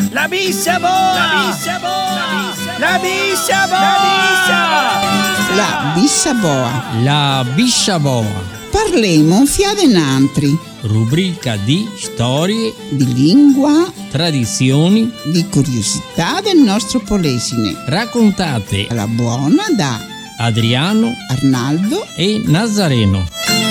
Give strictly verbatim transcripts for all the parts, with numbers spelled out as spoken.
La Bissa Boa! La Bissa Boa! La Bissa Boa! La Bissa Boa! La Bissa Boa! Parlemo un fiade nantri. Rubrica di storie, di lingua, tradizioni, di curiosità del nostro Polesine. Raccontate alla buona da Adriano, Arnaldo e Nazareno.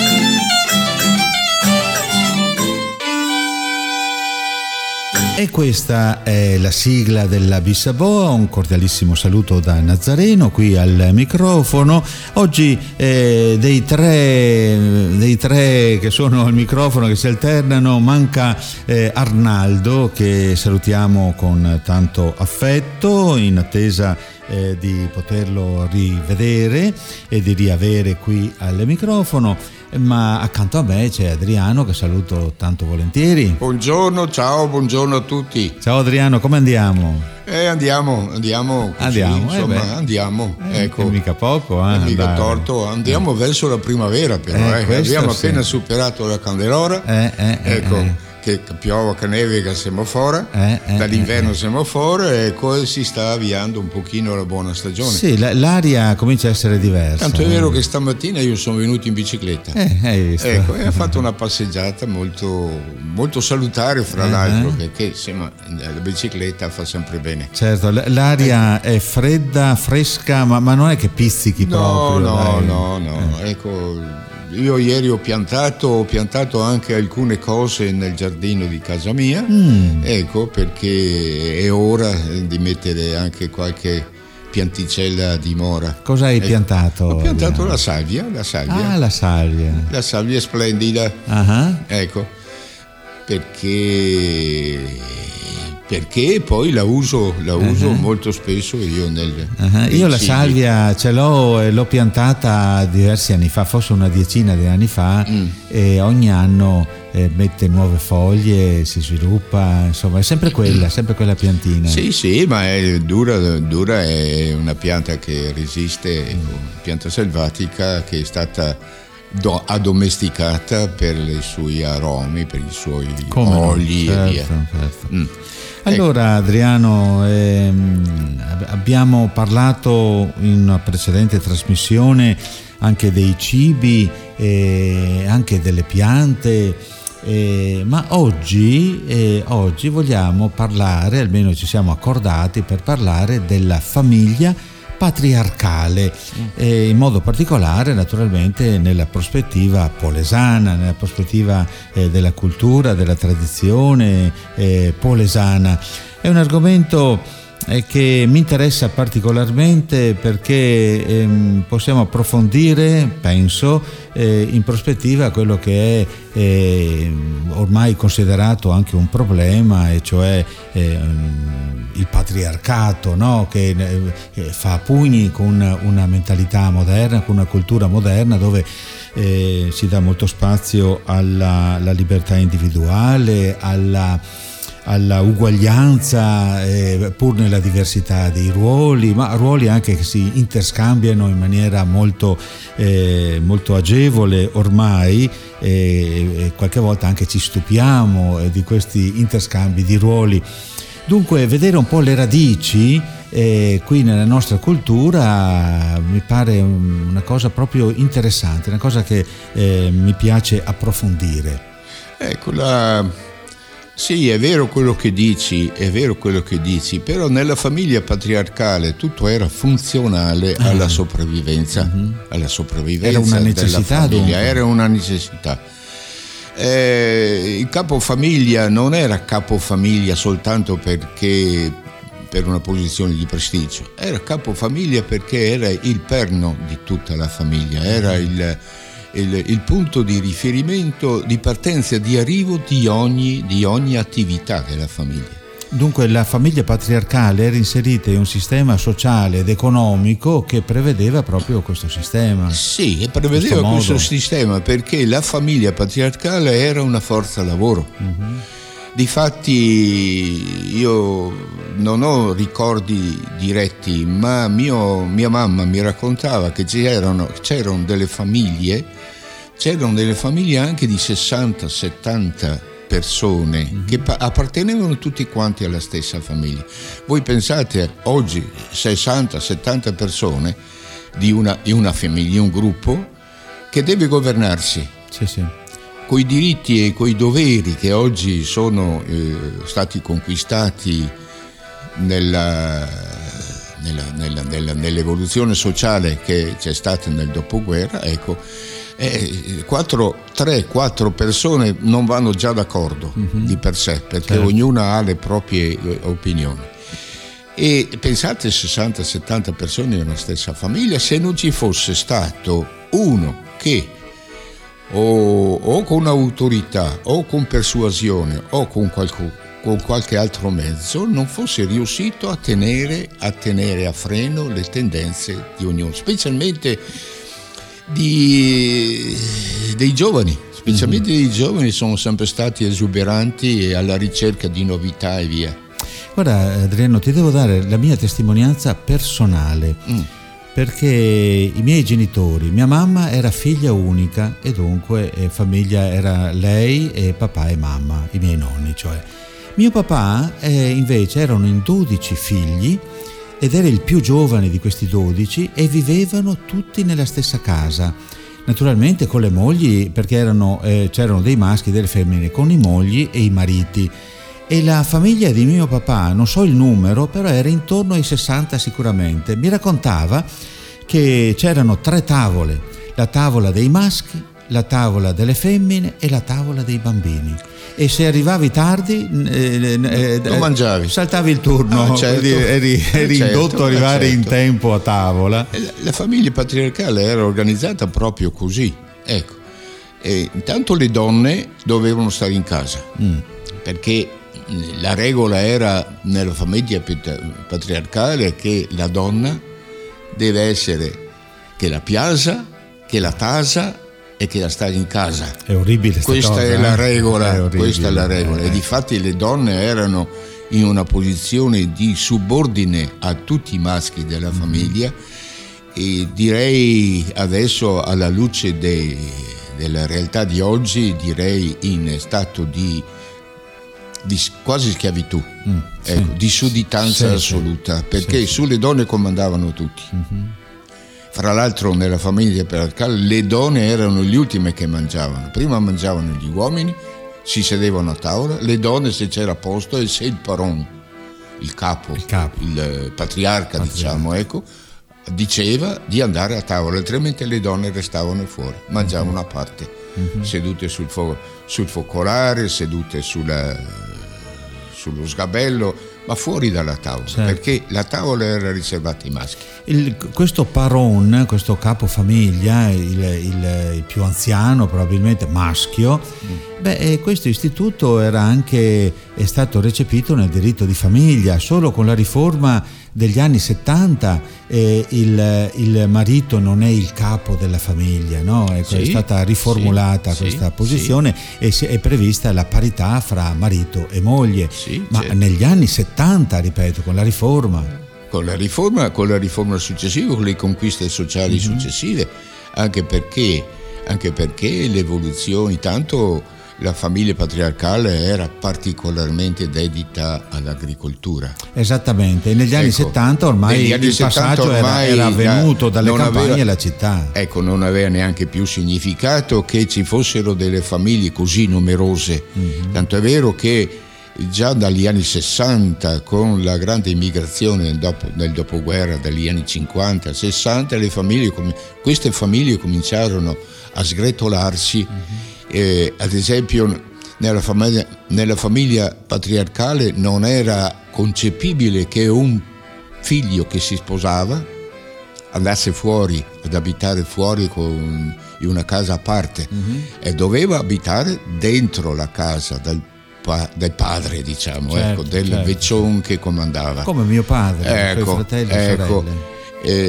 E questa è la sigla della Bissa Boa. Un cordialissimo saluto da Nazareno qui al microfono. Oggi eh, dei tre dei tre che sono al microfono, che si alternano, manca eh, Arnaldo, che salutiamo con tanto affetto in attesa eh, di poterlo rivedere e di riavere qui al microfono. Ma accanto a me c'è Adriano, che saluto tanto volentieri. Buongiorno, ciao, buongiorno a tutti. Ciao Adriano, come andiamo? Eh, andiamo, andiamo così, andiamo, insomma, eh andiamo. Eh, ecco. mica poco, eh, mica andare. torto, andiamo eh. verso la primavera, però. Eh, Eh, abbiamo sì. appena superato la Candelora. Eh, eh, ecco. eh. Che piove, che neve, che siamo fuori, eh, eh, dall'inverno eh, siamo fuori, e poi si sta avviando un pochino la buona stagione. Sì, l'aria comincia a essere diversa. Tanto è vero che stamattina io sono venuto in bicicletta. Eh, hai visto. Ecco, e ho fatto una passeggiata molto, molto salutare, fra eh, l'altro, eh. perché insomma la bicicletta fa sempre bene. Certo, l'aria eh. è fredda, fresca, ma, ma non è che pizzichi no, proprio. No, dai. no, no, eh. ecco. Io ieri ho piantato, ho piantato anche alcune cose nel giardino di casa mia, mm. ecco, perché è ora di mettere anche qualche pianticella di mora. Cosa hai ecco. piantato? Ho piantato la salvia, la salvia. Ah, la salvia. La salvia è splendida, uh-huh. ecco, perché... perché poi la uso, la uso uh-huh. molto spesso io nel uh-huh. Io la salvia ce l'ho e l'ho piantata diversi anni fa, forse una decina di anni fa, mm. e ogni anno eh, mette nuove foglie, si sviluppa, insomma è sempre quella, sempre quella piantina. Sì, sì, ma è dura, dura, è una pianta che resiste, mm. una pianta selvatica che è stata Do, addomesticata per i suoi aromi, per i suoi Come oli no? Certo, e via. Certo. Mm. Allora Adriano, ehm, abbiamo parlato in una precedente trasmissione anche dei cibi, eh, anche delle piante, eh, ma oggi, eh, oggi vogliamo parlare, almeno ci siamo accordati per parlare della famiglia patriarcale, eh, in modo particolare naturalmente nella prospettiva polesana, nella prospettiva eh, della cultura, della tradizione eh, polesana. È un argomento eh, che mi interessa particolarmente perché ehm, possiamo approfondire, penso, eh, in prospettiva quello che è eh, ormai considerato anche un problema, e cioè eh, il patriarcato, no? che eh, fa a pugni con una mentalità moderna, con una cultura moderna dove eh, si dà molto spazio alla, alla libertà individuale, alla, alla uguaglianza, eh, pur nella diversità dei ruoli, ma ruoli anche che si interscambiano in maniera molto, eh, molto agevole ormai, e, e qualche volta anche ci stupiamo eh, di questi interscambi di ruoli. Dunque vedere un po' le radici eh, qui nella nostra cultura mi pare una cosa proprio interessante, una cosa che eh, mi piace approfondire. Ecco, la... sì, è vero quello che dici, è vero quello che dici, però nella famiglia patriarcale tutto era funzionale ah. alla sopravvivenza, mm-hmm. alla sopravvivenza era una necessità, della famiglia, dunque. Era una necessità. Eh, il capofamiglia non era capofamiglia soltanto perché per una posizione di prestigio, era capofamiglia perché era il perno di tutta la famiglia, era il, il, il punto di riferimento, di partenza, di arrivo di ogni, di ogni attività della famiglia. Dunque la famiglia patriarcale era inserita in un sistema sociale ed economico che prevedeva proprio questo sistema. Sì, e prevedeva questo, questo sistema perché la famiglia patriarcale era una forza lavoro. Mm-hmm. Difatti io non ho ricordi diretti, ma mio, mia mamma mi raccontava che c'erano, c'erano delle famiglie, c'erano delle famiglie anche di sessanta settanta persone mm-hmm. che pa- appartenevano tutti quanti alla stessa famiglia. Voi pensate oggi sessanta settanta persone di una, di una famiglia, un gruppo che deve governarsi. Sì, sì. Coi diritti e coi doveri che oggi sono eh, stati conquistati nella, nella, nella, nella, nell'evoluzione sociale che c'è stata nel dopoguerra, ecco, eh, quattro, tre, quattro persone non vanno già d'accordo mm-hmm. di per sé, perché certo. ognuna ha le proprie opinioni. E pensate sessanta settanta persone in una stessa famiglia, se non ci fosse stato uno che o, o con autorità o con persuasione o con, qualco, con qualche altro mezzo non fosse riuscito a tenere, a tenere a freno le tendenze di ognuno, specialmente di, dei giovani, specialmente mm-hmm. dei giovani sono sempre stati esuberanti e alla ricerca di novità e via. Guarda Adriano, ti devo dare la mia testimonianza personale. Mm. Perché i miei genitori, mia mamma era figlia unica e dunque eh, famiglia era lei e papà e mamma, i miei nonni cioè. Mio papà eh, invece erano in dodici figli ed era il più giovane di questi dodici e vivevano tutti nella stessa casa. Naturalmente con le mogli, perché erano, eh, c'erano dei maschi e delle femmine, con i mogli e i mariti. E la famiglia di mio papà, non so il numero, però era intorno ai sessanta sicuramente. Mi raccontava che c'erano tre tavole, la tavola dei maschi, la tavola delle femmine e la tavola dei bambini. E se arrivavi tardi eh, eh, non mangiavi, saltavi il turno, ah, certo. eri, eri certo, indotto a arrivare certo. in tempo a tavola. La, la famiglia patriarcale era organizzata proprio così, ecco. E intanto le donne dovevano stare in casa, mm. perché la regola era nella famiglia patriarcale che la donna deve essere che la piazza, che la tasa e che la sta in casa. È orribile questa cosa, è la regola, è orribile, questa è la regola. eh. E difatti le donne erano in una posizione di subordine a tutti i maschi della mm. famiglia e direi adesso alla luce de, della realtà di oggi direi in stato di di quasi schiavitù, mm, ecco, sì. di sudditanza sì, assoluta, perché sì, sulle donne comandavano tutti. Mm-hmm. Fra l'altro nella famiglia patriarcale le donne erano le ultime che mangiavano, prima mangiavano gli uomini, si sedevano a tavola, le donne se c'era posto e se il paron, il capo, il, capo. il patriarca, patriarca diciamo, ecco, diceva di andare a tavola, altrimenti le donne restavano fuori, mangiavano mm-hmm. a parte, mm-hmm. sedute sul, fo- sul focolare, sedute sulla sullo sgabello, ma fuori dalla tavola, certo. perché la tavola era riservata ai maschi. Il, questo paron, questo capofamiglia, il, il, il più anziano probabilmente maschio, mm. beh, questo istituto era anche è stato recepito nel diritto di famiglia. Solo con la riforma degli anni settanta eh, il, il marito non è il capo della famiglia, no? Ecco, sì, è stata riformulata sì, questa sì, posizione sì. e si, è prevista la parità fra marito e moglie, sì, ma certo. negli anni settanta, ripeto, con la riforma con la riforma con la riforma successiva, con le conquiste sociali mm-hmm. successive, anche perché anche perché l'evoluzione, tanto la famiglia patriarcale era particolarmente dedita all'agricoltura. Esattamente, e negli anni ecco, settanta ormai anni il passaggio ormai era, era avvenuto dalle campagne aveva, alla città. Ecco, non aveva neanche più significato che ci fossero delle famiglie così numerose. Mm-hmm. Tanto è vero che già dagli anni sessanta, con la grande immigrazione dopo, del dopoguerra, dagli anni cinquanta sessanta, le famiglie, queste famiglie cominciarono a sgretolarsi. Mm-hmm. Eh, ad esempio nella famiglia, nella famiglia patriarcale non era concepibile che un figlio che si sposava andasse fuori ad abitare fuori con, in una casa a parte mm-hmm. e doveva abitare dentro la casa del, del padre, diciamo, certo, ecco, del certo. vecchione che comandava, come mio padre, ecco, fratelli ecco, e eh,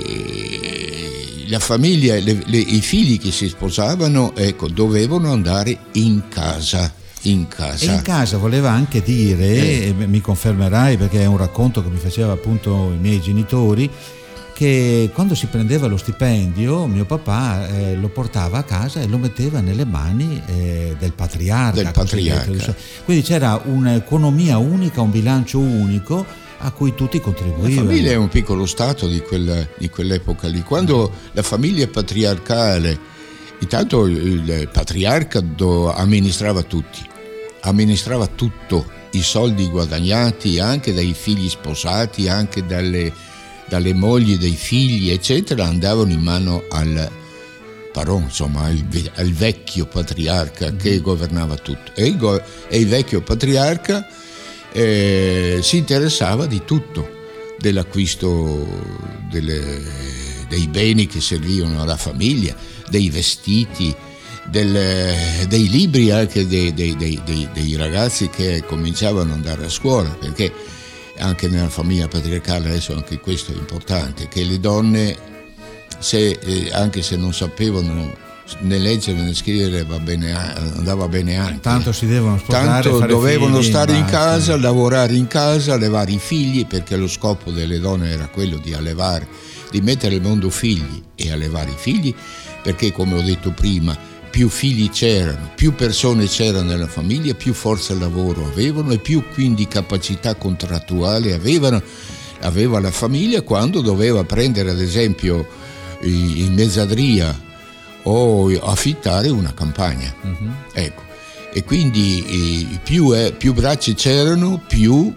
eh, la famiglia, le, le, i figli che si sposavano, ecco, dovevano andare in casa, in casa. E in casa voleva anche dire, eh. e mi confermerai perché è un racconto che mi faceva appunto i miei genitori, che quando si prendeva lo stipendio mio papà eh, lo portava a casa e lo metteva nelle mani eh, del patriarca, del patriarca. Quindi c'era un'economia unica, un bilancio unico a cui tutti contribuivano. La famiglia è un piccolo stato di, quella, di quell'epoca lì. Quando la famiglia patriarcale, intanto il patriarca amministrava tutti, amministrava tutto, i soldi guadagnati anche dai figli sposati, anche dalle, dalle mogli dei figli, eccetera, andavano in mano al Paron, insomma, al, al vecchio patriarca che governava tutto. E il, e il vecchio patriarca Eh, si interessava di tutto, dell'acquisto delle, dei beni che servivano alla famiglia, dei vestiti, del, dei libri anche dei, dei, dei, dei, dei ragazzi che cominciavano ad andare a scuola, perché anche nella famiglia patriarcale, adesso anche questo è importante, che le donne, se, eh, anche se non sapevano né leggere né scrivere, va bene, andava bene anche. Tanto si devono sposare, tanto fare dovevano figli, stare in basta. casa, lavorare in casa, allevare i figli, perché lo scopo delle donne era quello di allevare, di mettere al mondo figli e allevare i figli, perché come ho detto prima, più figli c'erano, più persone c'erano nella famiglia, più forza lavoro avevano e più quindi capacità contrattuale avevano, aveva la famiglia quando doveva prendere ad esempio in mezzadria o affittare una campagna. Uh-huh. Ecco. E quindi eh, più, eh, più braccia c'erano, più,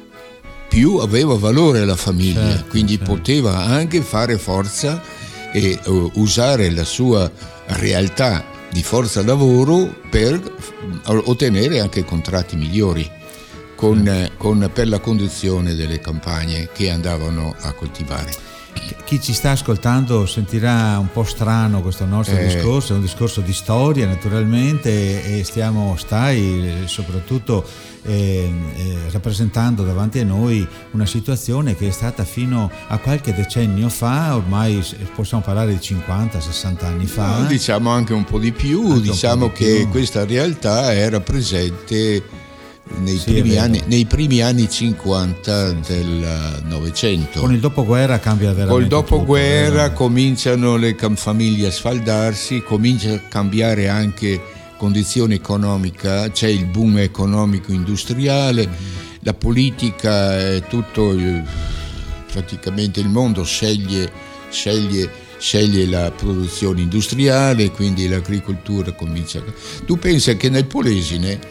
più aveva valore la famiglia, certo, quindi certo. poteva anche fare forza e uh, usare la sua realtà di forza lavoro per ottenere anche contratti migliori con, uh-huh. eh, con, per la conduzione delle campagne che andavano a coltivare. Chi ci sta ascoltando sentirà un po' strano questo nostro eh. discorso, è un discorso di storia naturalmente, e stiamo, stai soprattutto eh, eh, rappresentando davanti a noi una situazione che è stata fino a qualche decennio fa, ormai possiamo parlare di cinquanta sessanta anni fa. No, diciamo anche un po' di più, anche diciamo che più. Questa realtà era presente Nei, sì, primi anni, nei primi anni cinquanta sì, del Novecento. Con il dopoguerra cambia veramente. Col dopoguerra tutto, cominciano le famiglie a sfaldarsi, comincia a cambiare anche condizione economica, c'è il boom economico industriale, mm-hmm. la politica, è tutto, praticamente il mondo sceglie, sceglie, sceglie la produzione industriale, quindi l'agricoltura comincia. Tu pensi che nel Polesine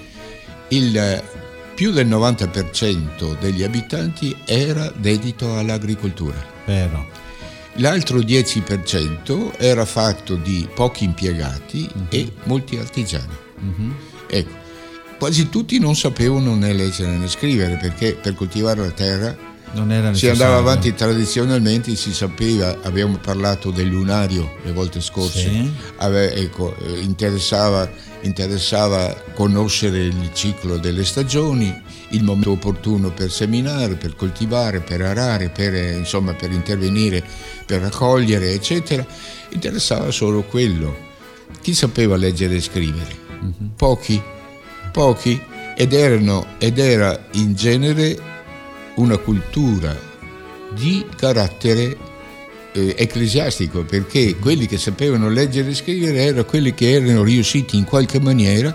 il più del novanta per cento degli abitanti era dedito all'agricoltura. Vero. L'altro dieci per cento era fatto di pochi impiegati uh-huh. e molti artigiani. Uh-huh. Ecco, quasi tutti non sapevano né leggere né scrivere, perché per coltivare la terra non era si andava avanti tradizionalmente, si sapeva, abbiamo parlato del lunario le volte scorse, sì. Ave, ecco, interessava, interessava conoscere il ciclo delle stagioni, il momento opportuno per seminare, per coltivare, per arare, per, insomma, per intervenire, per raccogliere, eccetera. Interessava solo quello. Chi sapeva leggere e scrivere? Uh-huh. Pochi, pochi, ed erano, ed era in genere una cultura di carattere eh, ecclesiastico, perché quelli che sapevano leggere e scrivere erano quelli che erano riusciti in qualche maniera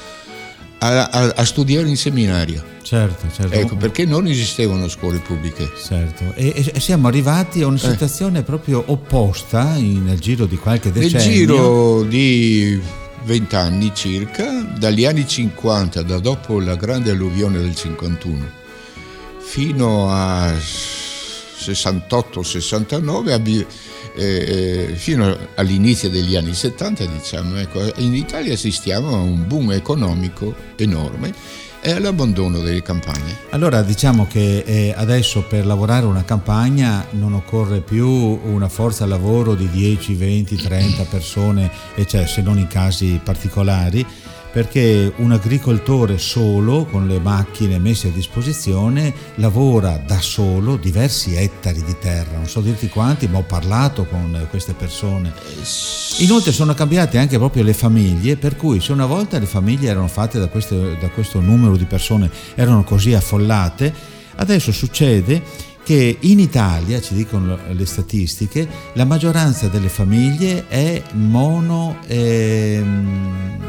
a, a, a studiare in seminario. Certo, certo. Ecco, perché non esistevano scuole pubbliche. Certo, e, e siamo arrivati a una situazione eh. proprio opposta in, nel giro di qualche decennio. Nel giro di vent'anni circa, dagli anni cinquanta, da dopo la grande alluvione del cinquantuno, fino a sessantotto sessantanove, eh, eh, fino all'inizio degli anni settanta, diciamo, ecco, in Italia assistiamo a un boom economico enorme e all'abbandono delle campagne. Allora diciamo che eh, adesso per lavorare una campagna non occorre più una forza lavoro di dieci, venti, trenta persone, e cioè, se non in casi particolari, perché un agricoltore solo, con le macchine messe a disposizione, lavora da solo diversi ettari di terra, non so dirti quanti, ma ho parlato con queste persone. Inoltre sono cambiate anche proprio le famiglie, per cui se una volta le famiglie erano fatte da, queste, da questo numero di persone, erano così affollate, adesso succede che in Italia, ci dicono le statistiche, la maggioranza delle famiglie è mono ehm,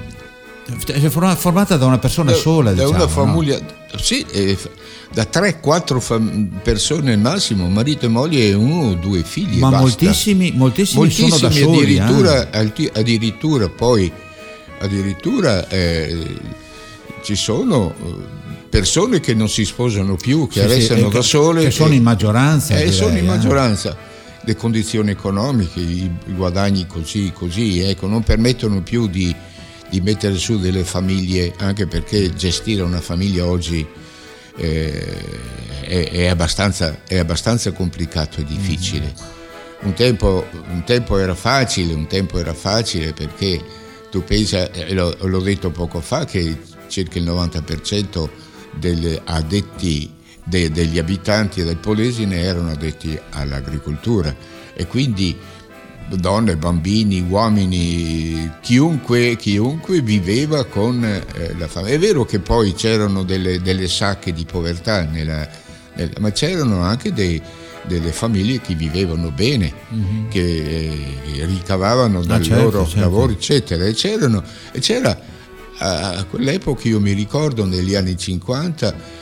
è formata da una persona da, sola, da diciamo, una famiglia, no? Sì, eh, da tre quattro fam- persone al massimo, marito e moglie e uno o due figli. Ma e basta. moltissimi, moltissimi, moltissimi sono da soli, addirittura, eh. addirittura poi addirittura eh, ci sono persone che non si sposano più, che sì, restano sì, da sole, che sono in maggioranza, eh, direi, sono in eh. maggioranza. Le condizioni economiche, i, i guadagni così così ecco, non permettono più di di mettere su delle famiglie, anche perché gestire una famiglia oggi eh, è, è, abbastanza, è abbastanza complicato e difficile. Un tempo, un tempo era facile, un tempo era facile perché tu pensa, eh, l'ho, l'ho detto poco fa, che circa il novanta per cento degli addetti, de, degli abitanti del Polesine erano addetti all'agricoltura e quindi donne, bambini, uomini, chiunque, chiunque viveva con eh, la famiglia. È vero che poi c'erano delle, delle sacche di povertà, nella, nella, ma c'erano anche dei, delle famiglie che vivevano bene, mm-hmm. che eh, ricavavano dal ah, certo, loro certo. lavoro, eccetera. E c'erano, e c'era a quell'epoca, io mi ricordo negli anni cinquanta,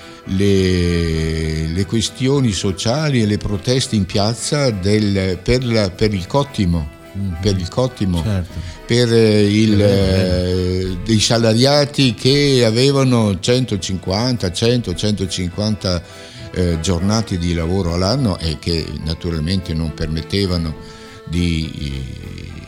Le, le questioni sociali e le proteste in piazza del, per, la, per il cottimo, mm-hmm. per il cottimo, certo. per il, eh, dei salariati che avevano centocinquanta, cento, centocinquanta eh, giornate di lavoro all'anno e che naturalmente non permettevano di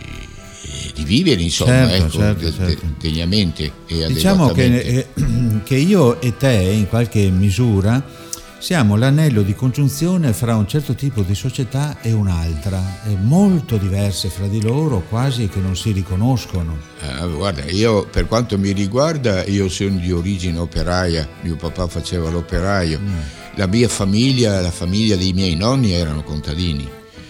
di vivere, insomma, certo, ecco, certo, de, certo. De, degnamente e diciamo adeguatamente. Che, che io e te in qualche misura siamo l'anello di congiunzione fra un certo tipo di società e un'altra, e molto diverse fra di loro, quasi che non si riconoscono. Eh, guarda, io per quanto mi riguarda, io sono di origine operaia, mio papà faceva l'operaio, mm. la mia famiglia, la famiglia dei miei nonni erano contadini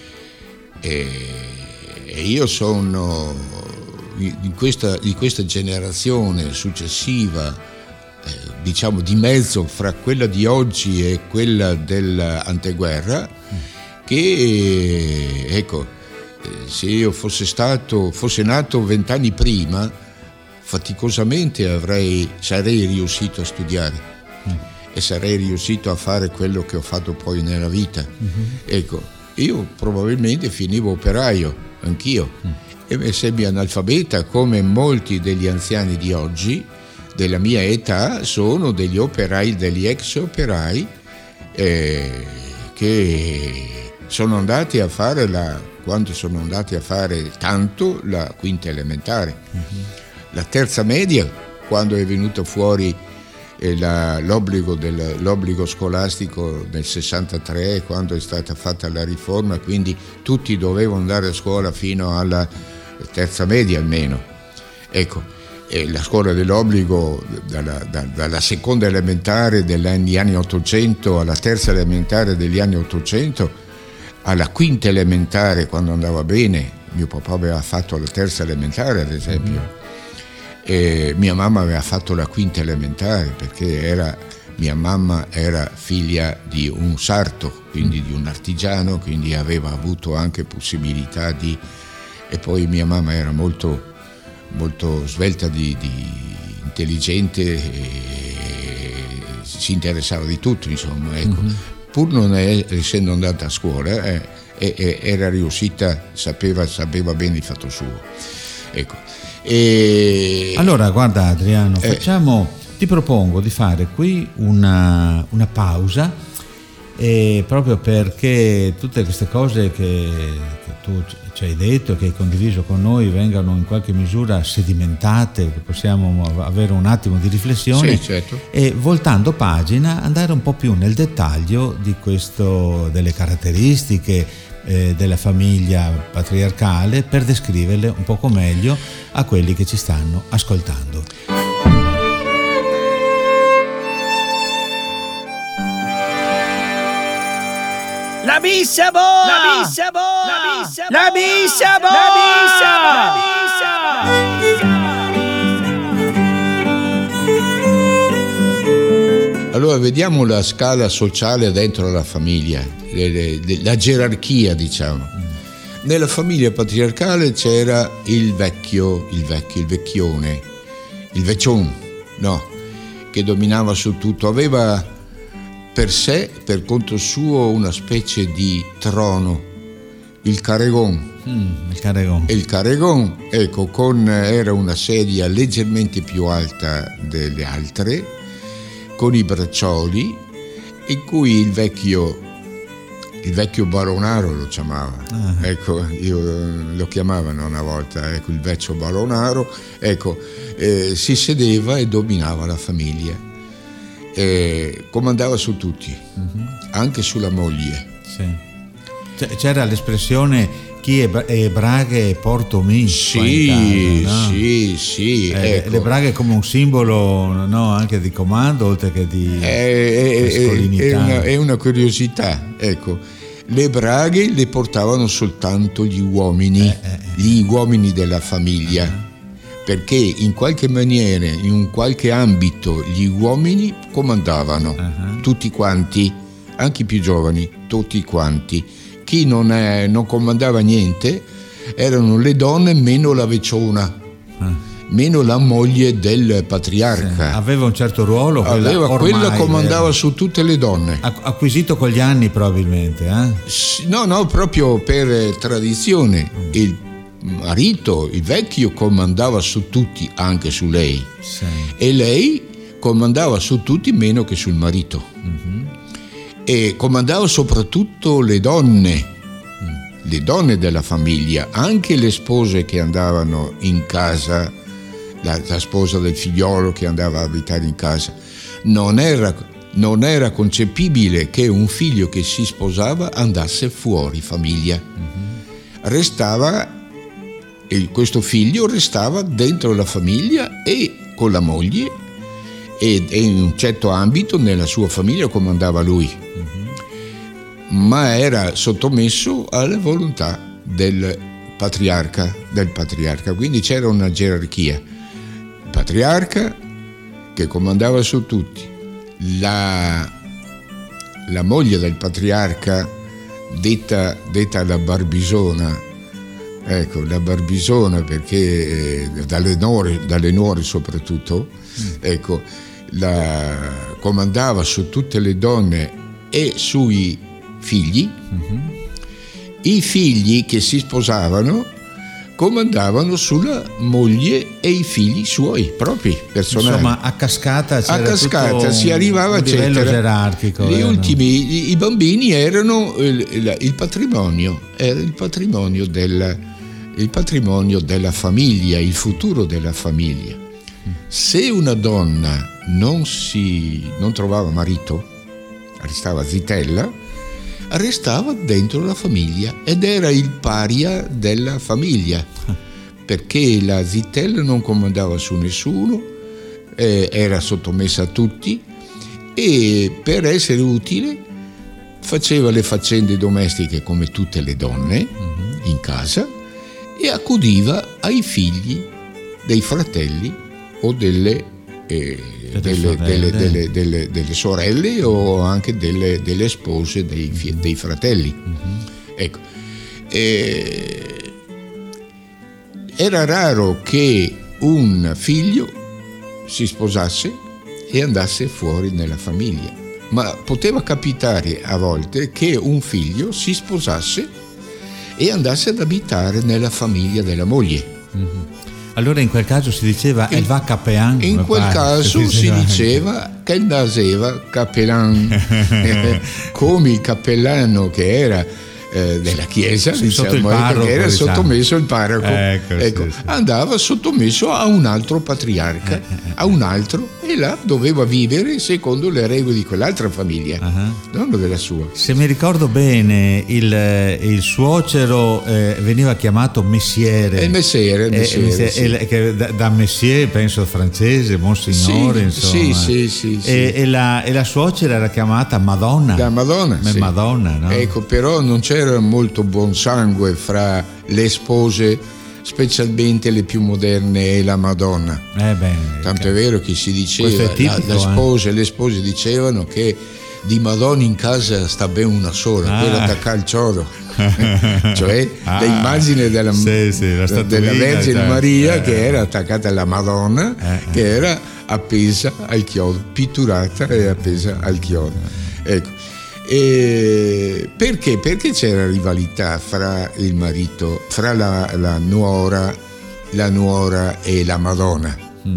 e, e io sono in questa, di questa generazione successiva, eh, diciamo di mezzo fra quella di oggi e quella dell'anteguerra, mm. che ecco, se io fosse stato fosse nato vent'anni prima, faticosamente avrei sarei riuscito a studiare mm. e sarei riuscito a fare quello che ho fatto poi nella vita. Mm-hmm. Ecco, io probabilmente finivo operaio anch'io. Mm. E semi-analfabeta, come molti degli anziani di oggi della mia età sono degli operai, degli ex operai eh, che sono andati a fare la quando sono andati a fare tanto la quinta elementare, mm-hmm. la terza media, quando è venuto fuori eh, la, l'obbligo, del, l'obbligo scolastico nel sessantatré, quando è stata fatta la riforma, quindi tutti dovevano andare a scuola fino alla terza media almeno, ecco, e la scuola dell'obbligo dalla, da, dalla seconda elementare degli anni ottocento alla terza elementare degli anni ottocento, alla quinta elementare quando andava bene, mio papà aveva fatto la terza elementare ad esempio, mm. e mia mamma aveva fatto la quinta elementare perché era, mia mamma era figlia di un sarto, quindi mm. di un artigiano, quindi aveva avuto anche possibilità di. E poi mia mamma era molto, molto svelta, di, di intelligente, e si interessava di tutto, insomma. Ecco. Mm-hmm. Pur non è, essendo andata a scuola, eh, eh, era riuscita, sapeva, sapeva bene il fatto suo. Ecco. E, allora, guarda Adriano, eh, facciamo, ti propongo di fare qui una, una pausa, e proprio perché tutte queste cose che, che tu ci hai detto, che hai condiviso con noi, vengano in qualche misura sedimentate, che possiamo avere un attimo di riflessione, sì, certo. E voltando pagina andare un po' più nel dettaglio di questo, delle caratteristiche eh, della famiglia patriarcale, per descriverle un poco meglio a quelli che ci stanno ascoltando. La missa boa! La missa boa! La missa boa! La missa boa! La missa boa! Allora vediamo la scala sociale dentro la famiglia, le, le, le, la gerarchia, diciamo. Mm. Nella famiglia patriarcale c'era il vecchio, il vecchio, il vecchione, il vecchion, no, che dominava su tutto. Aveva per sé, per conto suo, una specie di trono, il caregon. Mm, il caregon. E il caregon, ecco, con, era una sedia leggermente più alta delle altre, con i braccioli, in cui il vecchio, il vecchio baronaro lo chiamava. Ah. Ecco, io lo chiamavano una volta, ecco, il vecchio baronaro, ecco, eh, si sedeva e dominava la famiglia, eh, comandava su tutti, uh-huh. anche sulla moglie. Sì. C'era l'espressione chi è, è braghe e porto mi. Sì, in casa, no? sì, sì. Eh, ecco. Le braghe come un simbolo, no, anche di comando oltre che di è, è, è, una, è una curiosità, ecco. Le braghe le portavano soltanto gli uomini, eh, eh, gli uomini della famiglia, uh-huh. perché in qualche maniera, in un qualche ambito, gli uomini comandavano, uh-huh. tutti quanti, anche i più giovani, tutti quanti. Chi non, è, non comandava niente erano le donne, meno la vecchiona, ah. meno la moglie del patriarca. Sì, aveva un certo ruolo. Quella, aveva, ormai, quella comandava vero? Su tutte le donne. Acquisito con gli anni probabilmente. Eh? No, no, proprio per tradizione. Mm. Il marito, il vecchio, comandava su tutti, anche su lei. Sì. E lei comandava su tutti meno che sul marito. Mm-hmm. E comandava soprattutto le donne, le donne della famiglia, anche le spose che andavano in casa, la, la sposa del figliolo che andava a abitare in casa. Non era, non era concepibile che un figlio che si sposava andasse fuori famiglia. Restava, e questo figlio restava dentro la famiglia e con la moglie, e, e in un certo ambito nella sua famiglia comandava lui. Ma era sottomesso alla volontà del patriarca, del patriarca, quindi c'era una gerarchia. Il patriarca che comandava su tutti, la, la moglie del patriarca, detta, detta la barbisona, ecco, la barbisona perché eh, dalle nuore, dalle nuore soprattutto, mm. ecco, la comandava su tutte le donne e sui figli. Mm-hmm. I figli che si sposavano comandavano sulla moglie e i figli suoi propri personali. Insomma, a cascata c'era a cascata si arrivava a livello eccetera. Gerarchico. Gli eh, ultimi, no? i bambini erano il, il, il patrimonio, era il patrimonio della, il patrimonio della famiglia, il futuro della famiglia. Mm. Se una donna non si non trovava marito, restava zitella, restava dentro la famiglia ed era il paria della famiglia, perché la zitella non comandava su nessuno, eh, era sottomessa a tutti e per essere utile faceva le faccende domestiche come tutte le donne uh-huh. in casa e accudiva ai figli dei fratelli o delle eh, Delle, delle, delle, delle, delle sorelle o anche delle, delle spose dei, dei fratelli. Uh-huh. Ecco. E era raro che un figlio si sposasse e andasse fuori nella famiglia, ma poteva capitare a volte che un figlio si sposasse e andasse ad abitare nella famiglia della moglie. Uh-huh. Allora in quel caso si diceva il va capean. In quel pare, caso si diceva, si diceva che naseva capelan, come il cappellano che era eh, della chiesa, sì, diciamo, sotto il parroco, che era diciamo. sottomesso il parroco, ecco, ecco, sì, sì. andava sottomesso a un altro patriarca, eh, eh, a un altro, e là doveva vivere secondo le regole di quell'altra famiglia, uh-huh. non della sua. Se mi ricordo bene, il, il suocero eh, veniva chiamato messiere. Il messiere, il messiere, eh, sì. eh, che da, da messier, penso francese, monsignore, sì, insomma. Sì, sì, sì, e, sì. E, la, e la suocera era chiamata Madonna. La Madonna, sì. Madonna, no? Ecco, però non c'era molto buon sangue fra le spose specialmente le più moderne e la Madonna. Eh beh, Tanto è vero che si diceva, è tipico, la, la spose, eh. le spose dicevano che di Madonna in casa sta ben una sola, ah. quella attaccata al chiodo. Cioè ah, l'immagine della, sì, sì, la della Vergine cioè, Maria eh, che era attaccata alla Madonna, eh, che era appesa al chiodo, pitturata e appesa al chiodo. Ecco. E perché? Perché c'era rivalità fra il marito, fra la, la nuora, la nuora e la Madonna. Mm.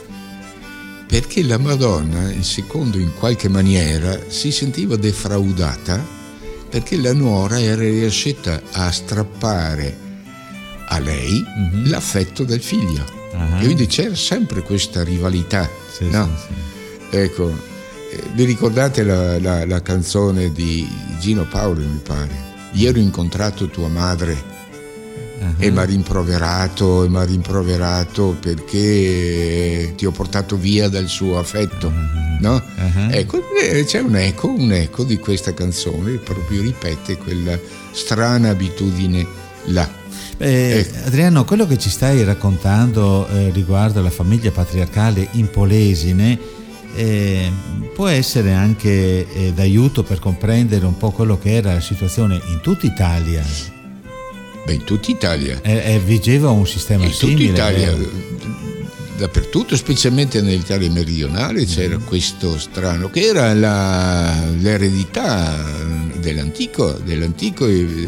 Perché la Madonna, in secondo in qualche maniera, si sentiva defraudata perché la nuora era riuscita a strappare a lei mm-hmm. l'affetto del figlio. Uh-huh. E quindi c'era sempre questa rivalità. Sì, no? Sì, sì. Ecco, eh, vi ricordate la, la, la canzone di Gino Paoli, mi pare? Ieri ho incontrato tua madre uh-huh. e mi ha rimproverato, e mi ha rimproverato perché ti ho portato via dal suo affetto. Uh-huh. No? Uh-huh. Ecco, c'è un eco, un eco di questa canzone, proprio ripete quella strana abitudine là. Eh, ecco. Adriano, quello che ci stai raccontando eh, riguardo alla famiglia patriarcale in Polesine eh, può essere anche eh, d'aiuto per comprendere un po' quello che era la situazione in tutta Italia. Beh, in tutta Italia. Eh, eh, vigeva un sistema in simile. In tutta Italia. Vero? Dappertutto, specialmente nell'Italia meridionale, c'era mm. questo strano che era la, l'eredità dell'antico, dell'antico eh,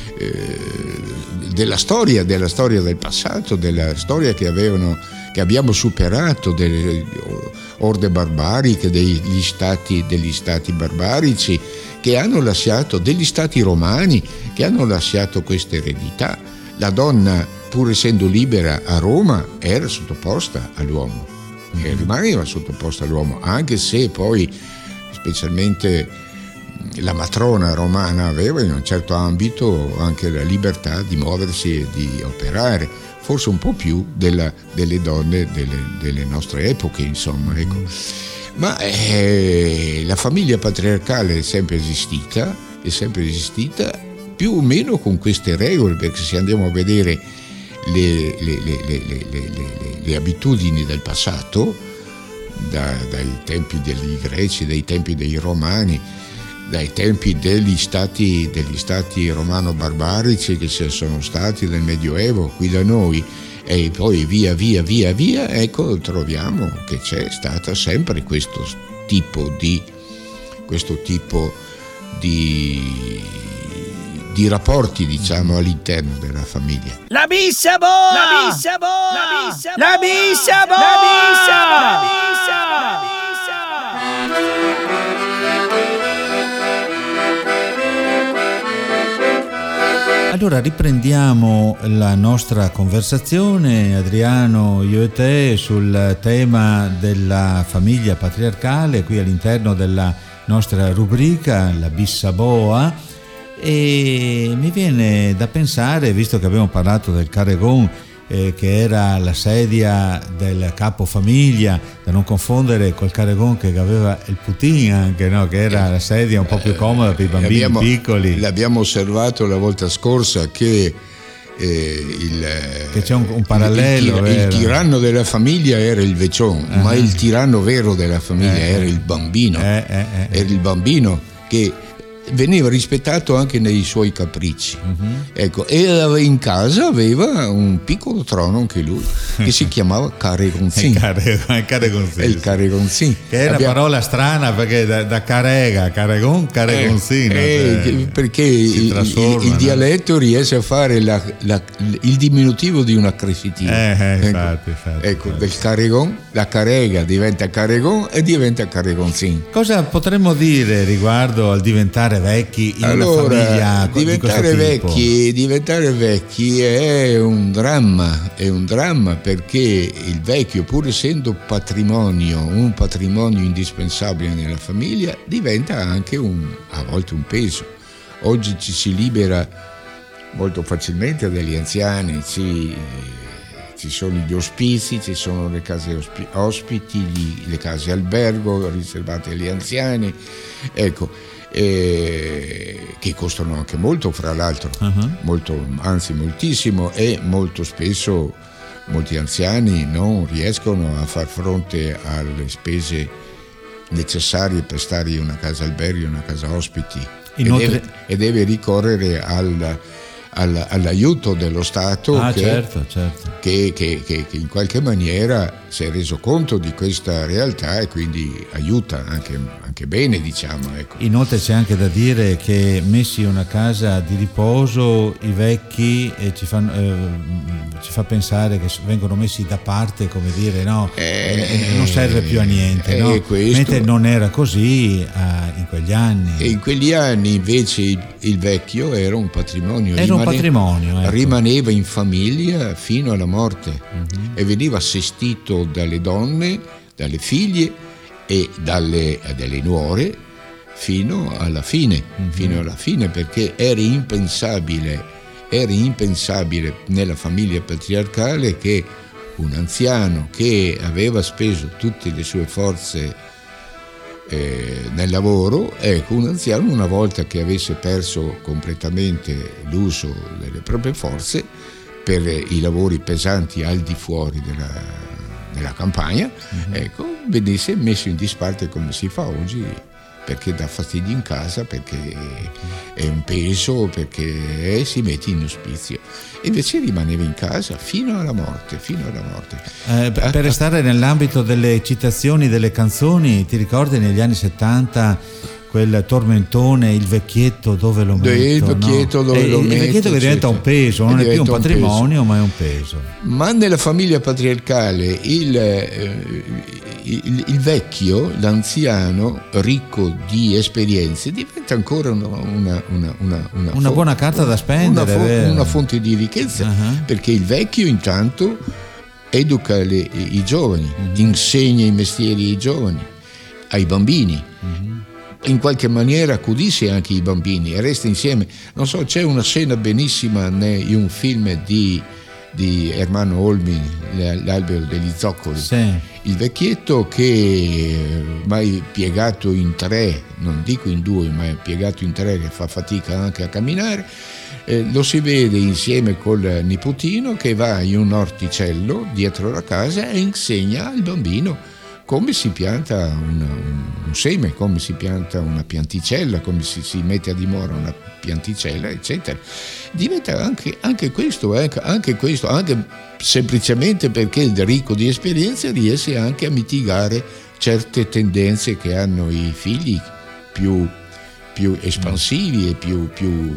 della storia, della storia del passato, della storia che avevano, che abbiamo superato, delle orde barbariche, degli stati, degli stati barbarici che hanno lasciato, degli stati romani che hanno lasciato questa eredità. La donna, pur essendo libera a Roma, era sottoposta all'uomo e rimaneva sottoposta all'uomo, anche se poi specialmente la matrona romana aveva in un certo ambito anche la libertà di muoversi e di operare, forse un po' più della, delle donne delle, delle nostre epoche, insomma, ecco. Ma eh, la famiglia patriarcale è sempre esistita, è sempre esistita più o meno con queste regole, perché se andiamo a vedere le, le, le, le, le, le, le, le abitudini del passato, da, dai tempi dei greci, dai tempi dei romani, dai tempi degli stati, degli stati romano-barbarici che ci sono stati nel Medioevo qui da noi, e poi via via via via, ecco, troviamo che c'è stata sempre questo tipo di questo tipo di di rapporti, diciamo, all'interno della famiglia. La bissa boa! La bissa boa! La bissa boa! La bissa boa! La bissa boa! Allora riprendiamo la nostra conversazione, Adriano, io e te, sul tema della famiglia patriarcale qui all'interno della nostra rubrica, la bissa boa. E mi viene da pensare, visto che abbiamo parlato del carregon, eh, che era la sedia del capofamiglia, da non confondere col carregon che aveva il Putin anche, no? Che era la sedia un po' più comoda per i bambini l'abbiamo, piccoli. L'abbiamo osservato la volta scorsa che eh, il, che c'è un, un parallelo. Il, il, il tiranno della famiglia era il vecchione, uh-huh. ma il tiranno vero della famiglia eh, era il bambino. Eh, eh, eh, era il bambino che veniva rispettato anche nei suoi capricci. Uh-huh. Ecco, e in casa aveva un piccolo trono anche lui che si chiamava Carregonzin. Il Carregonzin. Il Carregonzin. Che è una Abbiamo... parola strana perché da, da carrega, Carregon, Carregonzin. Eh, eh, perché il, il, il dialetto no? riesce a fare la, la, il diminutivo di una accrescitiva. Eh, eh, ecco, infatti, infatti, ecco infatti. Del Carregon, la carrega diventa Carregon e diventa Carregonzin. Cosa potremmo dire riguardo al diventare vecchi in allora, una famiglia diventare di vecchi diventare vecchi è un dramma è un dramma perché il vecchio, pur essendo patrimonio un patrimonio indispensabile nella famiglia, diventa anche un, a volte un peso. Oggi ci si libera molto facilmente degli anziani, ci, ci sono gli ospizi, ci sono le case ospi- ospiti, gli, le case albergo riservate agli anziani, ecco. eh, che costano anche molto, fra l'altro, uh-huh. molto, anzi moltissimo, e molto spesso molti anziani non riescono a far fronte alle spese necessarie per stare in una casa alberghi, una casa ospiti, Inoltre... e, deve, e deve ricorrere al, al, all'aiuto dello Stato ah, che, certo, certo. Che, che, che, che in qualche maniera si è reso conto di questa realtà e quindi aiuta anche, anche bene, diciamo, ecco. Inoltre c'è anche da dire che messi in una casa di riposo i vecchi eh, ci, fanno, eh, ci fa pensare che vengono messi da parte, come dire, no, eh, non serve più a niente, no? Questo, mentre non era così eh, in quegli anni. E in quegli anni invece il, il vecchio era un patrimonio, era rimane, un patrimonio ecco. rimaneva in famiglia fino alla morte, uh-huh. e veniva assistito dalle donne, dalle figlie e dalle, dalle nuore fino alla fine, uh-huh. fino alla fine, perché era impensabile, era impensabile nella famiglia patriarcale che un anziano che aveva speso tutte le sue forze eh, nel lavoro, ecco, un anziano una volta che avesse perso completamente l'uso delle proprie forze per i lavori pesanti al di fuori della, della campagna, mm-hmm. ecco, venisse messo in disparte come si fa oggi, perché dà fastidio in casa, perché è un peso, perché si mette in ospizio. Invece rimaneva in casa fino alla morte, fino alla morte. Eh, per restare nell'ambito delle citazioni delle canzoni, ti ricordi negli anni settanta quel tormentone, il vecchietto dove lo metto? Il vecchietto no? dove e, lo il metto. Il vecchietto che diventa un peso, non è più un patrimonio, un ma è un peso. Ma nella famiglia patriarcale il, eh, il, il vecchio, l'anziano ricco di esperienze, diventa ancora una, una, una, una, una, una buona carta da spendere. Una, fo- una fonte di ricchezza, uh-huh. perché il vecchio intanto educa le, i giovani, uh-huh. insegna i mestieri ai giovani, ai bambini. Uh-huh. In qualche maniera accudisce anche i bambini e resta insieme. Non so, c'è una scena benissima in un film di, di Ermanno Olmi, L'albero degli zoccoli. Sì. Il vecchietto che ormai piegato in tre, non dico in due, ma è piegato in tre, che fa fatica anche a camminare, eh, lo si vede insieme col nipotino che va in un orticello dietro la casa e insegna al bambino come si pianta un, un, un seme, come si pianta una pianticella, come si, si mette a dimora una pianticella, eccetera. Diventa anche, anche questo, eh, anche questo, anche semplicemente perché il ricco di esperienze riesce anche a mitigare certe tendenze che hanno i figli più, più espansivi e più, più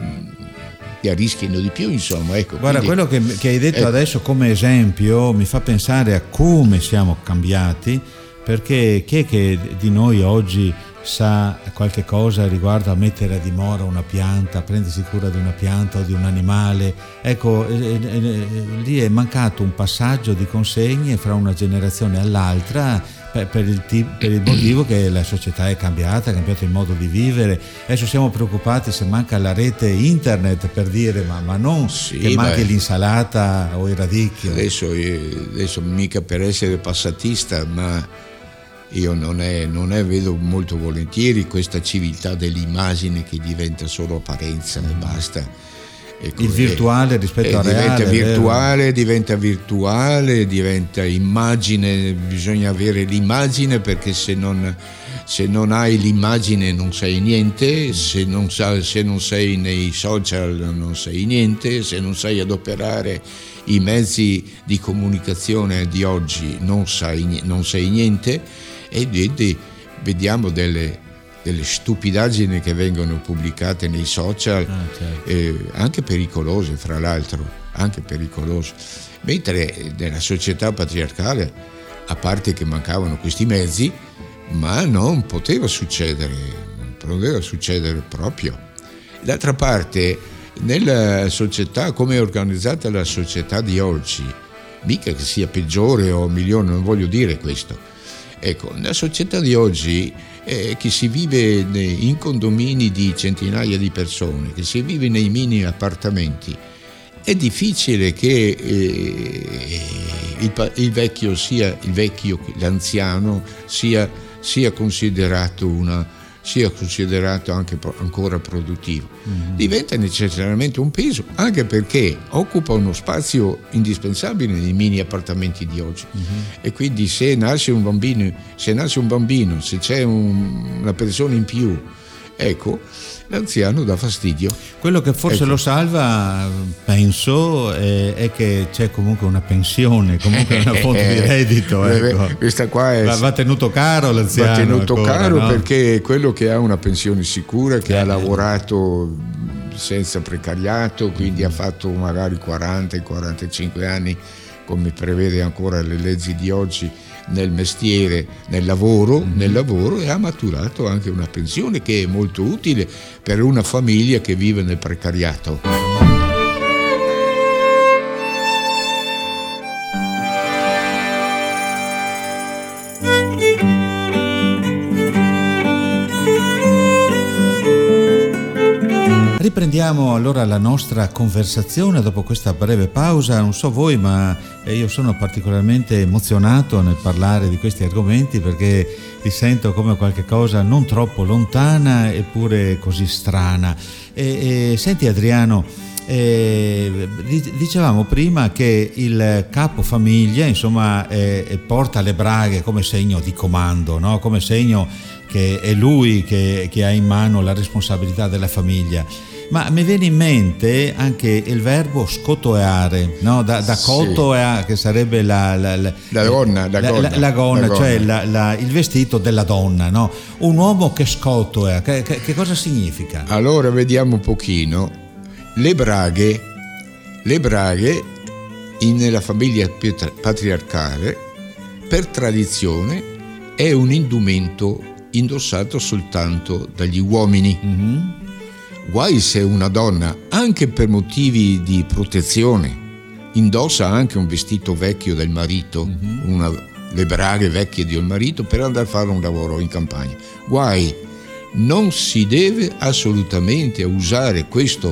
che arrischiano di più, insomma, ecco. Guarda, quindi, quello che, che hai detto ecco. adesso come esempio mi fa pensare a come siamo cambiati, perché chi è che di noi oggi sa qualche cosa riguardo a mettere a dimora una pianta, prendersi cura di una pianta o di un animale? Ecco, eh, eh, lì è mancato un passaggio di consegne fra una generazione all'altra, per, per, il, per il motivo che la società è cambiata, è cambiato il modo di vivere. Adesso siamo preoccupati se manca la rete internet, per dire, ma, ma non sì, che manchi beh, l'insalata o il radicchio. Adesso, adesso mica per essere passatista, ma io non è, non è vedo molto volentieri questa civiltà dell'immagine che diventa solo apparenza e basta. Ecco, il virtuale rispetto al reale, diventa virtuale, diventa virtuale, diventa immagine, bisogna avere l'immagine, perché se non, se non hai l'immagine non sei niente, se non, se non sei nei social non sei niente, se non sai adoperare i mezzi di comunicazione di oggi non, sai, non sei niente. E vedi, vediamo delle delle stupidaggini che vengono pubblicate nei social, ah, certo. eh, anche pericolose, fra l'altro, anche pericolose. Mentre nella società patriarcale, a parte che mancavano questi mezzi, ma non poteva succedere, non poteva succedere proprio. D'altra parte, nella società, come è organizzata la società di oggi, mica che sia peggiore o migliore, non voglio dire questo. Ecco, nella società di oggi, eh, che si vive in condomini di centinaia di persone, che si vive nei mini appartamenti, è difficile che eh, il, il vecchio sia il vecchio, l'anziano sia, sia considerato una sia considerato anche pro- ancora produttivo. Mm-hmm. Diventa necessariamente un peso, anche perché occupa uno spazio indispensabile nei mini appartamenti di oggi. Mm-hmm. E quindi se nasce un bambino, se nasce un bambino, se c'è un, una persona in più, ecco, l'anziano dà fastidio. Quello che forse ecco. lo salva, penso, è, è che c'è comunque una pensione, comunque una fonte di reddito. Ecco. Questa qua è, va, va tenuto caro l'anziano. Va tenuto ancora, caro, no? Perché è quello che ha una pensione sicura, che eh, ha lavorato senza precariato, quindi mm. ha fatto magari quaranta quarantacinque anni, come prevede ancora le leggi di oggi, nel mestiere, nel lavoro, mm-hmm. nel lavoro, e ha maturato anche una pensione che è molto utile per una famiglia che vive nel precariato. Riprendiamo allora la nostra conversazione dopo questa breve pausa. Non so voi, ma io sono particolarmente emozionato nel parlare di questi argomenti, perché li sento come qualche cosa non troppo lontana eppure così strana. E, e, senti Adriano, eh, dicevamo prima che il capofamiglia, insomma, eh, porta le braghe come segno di comando, no? Come segno che è lui che, che ha in mano la responsabilità della famiglia. Ma mi viene in mente anche il verbo scotoeare, no? Da, da cotoea, sì. Che sarebbe la, la, la, la gonna, la, la, gonna, la, la gonna, la cioè gonna. La, la, il vestito della donna, no? Un uomo che scotoea, che, che, che cosa significa? Allora vediamo un pochino. Le braghe, le braghe in, nella famiglia patriarcale, per tradizione, è un indumento indossato soltanto dagli uomini. Mm-hmm. Guai se una donna, anche per motivi di protezione, indossa anche un vestito vecchio del marito, mm-hmm. una, le braghe vecchie del marito, per andare a fare un lavoro in campagna. Guai, non si deve assolutamente usare questo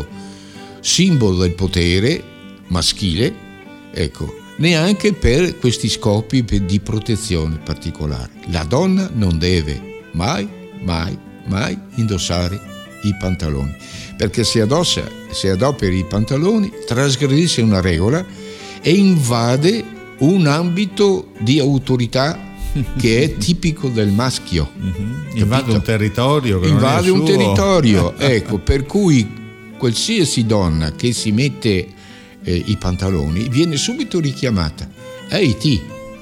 simbolo del potere maschile, ecco, neanche per questi scopi di protezione particolare. La donna non deve mai, mai, mai indossare i pantaloni, perché se addossa, se adopera i pantaloni, trasgredisce una regola e invade un ambito di autorità che è tipico del maschio. Mm-hmm. Invade un territorio che invade non è un suo. territorio, ecco, per cui qualsiasi donna che si mette eh, i pantaloni viene subito richiamata. Ehi ti,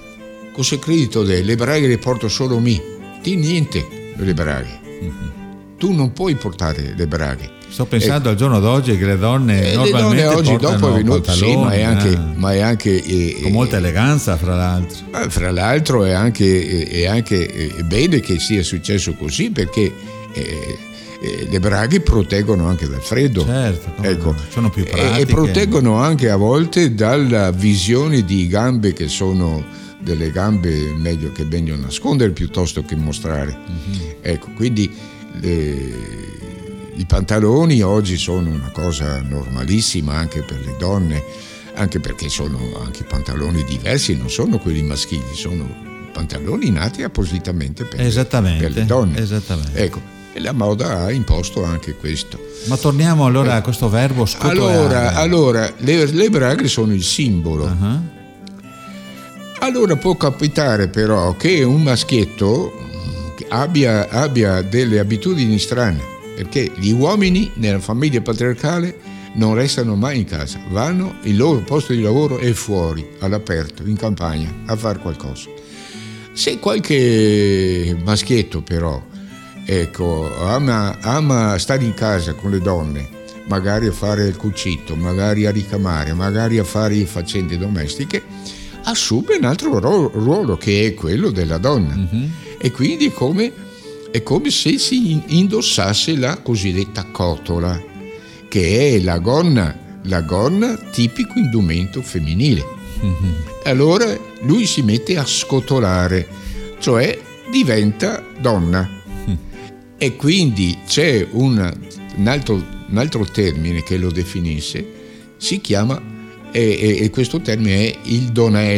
cosa credito te? Le braghe le porto solo me, ti niente le braghe. Mm-hmm. Tu non puoi portare le braghe. Sto pensando eh, al giorno d'oggi che le donne eh, normalmente le donne oggi dopo è venuto, pantaloni, sì, ma è anche, ah, ma è anche eh, con molta eleganza, fra l'altro. Eh, fra l'altro è anche, è anche è bene che sia successo così, perché eh, eh, le braghe proteggono anche dal freddo. Certo, ecco, no? Sono più pratiche. E proteggono anche a volte dalla visione di gambe che sono delle gambe meglio che meglio nascondere piuttosto che mostrare. Mm-hmm. Ecco, quindi le, i pantaloni oggi sono una cosa normalissima anche per le donne, anche perché sono anche pantaloni diversi, non sono quelli maschili, sono pantaloni nati appositamente per, esattamente, per le donne. Esattamente. Ecco, e la moda ha imposto anche questo. Ma torniamo allora eh. a questo verbo scotoeare. Allora, allora le, le braghe sono il simbolo. Uh-huh. Allora può capitare però che un maschietto abbia, abbia delle abitudini strane, perché gli uomini nella famiglia patriarcale non restano mai in casa, vanno, il loro posto di lavoro è fuori, all'aperto, in campagna, a fare qualcosa. Se qualche maschietto però, ecco, ama, ama stare in casa con le donne, magari a fare il cucito, magari a ricamare, magari a fare faccende domestiche, assume un altro ruolo che è quello della donna. Mm-hmm. E quindi come, è come se si indossasse la cosiddetta cotola, che è la gonna, la gonna tipico indumento femminile. Mm-hmm. Allora lui si mette a scotolare, cioè diventa donna. Mm. E quindi c'è una, un, altro, un altro termine che lo definisce, si chiama, e, e, e questo termine è il donela.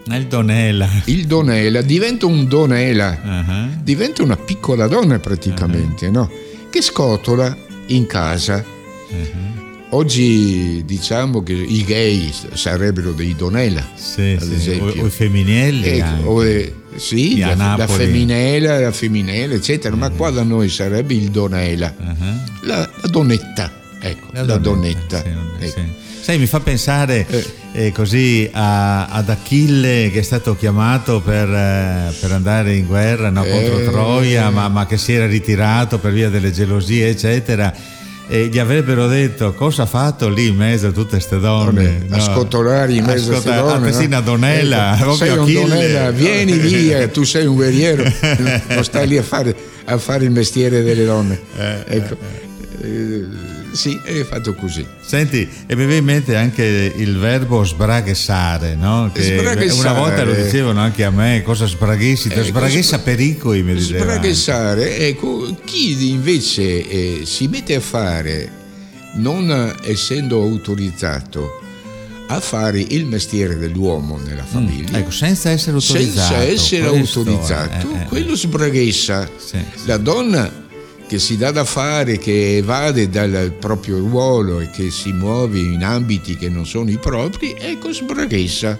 Il donela. Il donela diventa un donela, Uh-huh. diventa una piccola donna praticamente, no? Che scotola in casa. Uh-huh. Oggi diciamo che i gay sarebbero dei donela, Sì, ad sì. esempio. O, o i femminelli Ecco, anche. o le- sì, Lì a la, la Napoli. femminela, la femminile, eccetera, ma qua da noi sarebbe il donela, Uh-huh. la, la donnetta, ecco, la, donnetta. Sì, ecco. sì. Sai, mi fa pensare Eh. eh, così a- ad Achille, che è stato chiamato per, eh, per andare in guerra, no, contro Eh. Troia, ma, ma che si era ritirato per via delle gelosie, eccetera. E gli avrebbero detto: cosa ha fatto lì in mezzo a tutte queste donne? A scotolare in mezzo a queste Ascolta, donne, ah, sì, no? una donella, Ecco, proprio sei un Achille. donella, vieni via, tu sei un guerriero, non stai lì a fare, a fare il mestiere delle donne. Eh, Ecco. Eh, sì, è fatto così. Senti, e mi viene in mente anche il verbo sbraghessare, no? Che Sbraghessare. una volta lo dicevano anche a me: cosa sbraghessi? Te Ecco, sbraghessa sbra- pericoli, mi diceva. Sbraghessare, ecco, chi invece eh, si mette a fare, non essendo autorizzato a fare il mestiere dell'uomo nella famiglia, Ecco, senza essere autorizzato. senza essere questo, autorizzato, eh, eh, quello sbraghessa. Sì, sì. La donna che si dà da fare, che evade dal proprio ruolo e che si muove in ambiti che non sono i propri, ecco, sbraghessa.